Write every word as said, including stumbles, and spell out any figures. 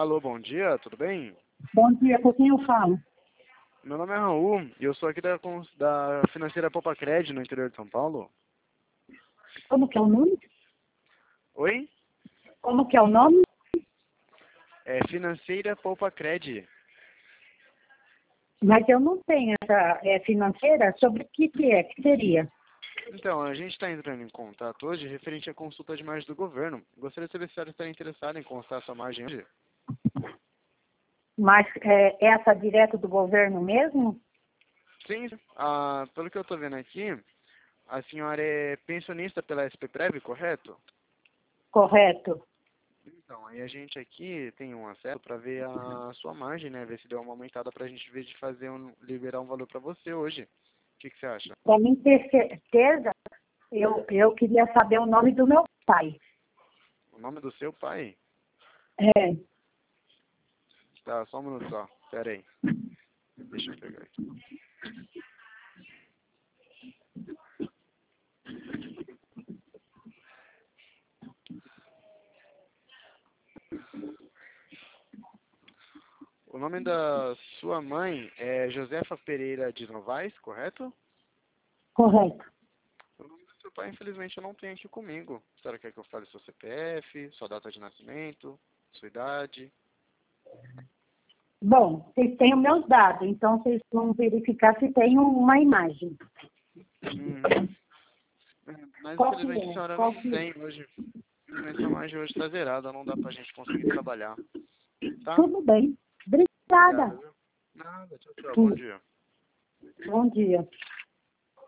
Alô, bom dia, tudo bem? Bom dia, com quem eu falo? Meu nome é Raul e eu sou aqui da, cons- da financeira Popacred, no interior de São Paulo. Como que é o nome? Oi? Como que é o nome? É financeira Popacred. Mas eu não tenho essa é, financeira. Sobre o que que é? Que seria? Então, a gente está entrando em contato hoje referente à consulta de margem do governo. Gostaria de saber se a senhora estaria interessada em consultar a sua margem hoje. Mas é, essa direto do governo mesmo? Sim, ah, pelo que eu estou vendo aqui, a senhora é pensionista pela S P Prev, correto? Correto. Então, aí a gente aqui tem um acesso para ver a sua margem, né? Ver se deu uma aumentada para a gente ver de fazer um, liberar um valor para você hoje. O que, que você acha? Para mim ter certeza, eu, eu queria saber o nome do meu pai. O nome do seu pai? É, Tá, só um minuto só. Pera aí. Deixa eu pegar aqui. O nome da sua mãe é Josefa Pereira de Novaes, correto? correto. O nome do seu pai, infelizmente, eu não tenho aqui comigo. A senhora quer que eu fale seu C P F, sua data de nascimento, sua idade? Bom, vocês têm os meus dados, então vocês vão verificar se tem uma imagem. Uhum. Mas Qual que infelizmente a é? senhora Qual não que é? tem hoje. Infelizmente a margem hoje está zerada, não dá pra gente conseguir trabalhar. Tá? Tudo bem. Obrigado, Obrigada. viu? Nada, tchau, tchau. Bom dia. Bom dia.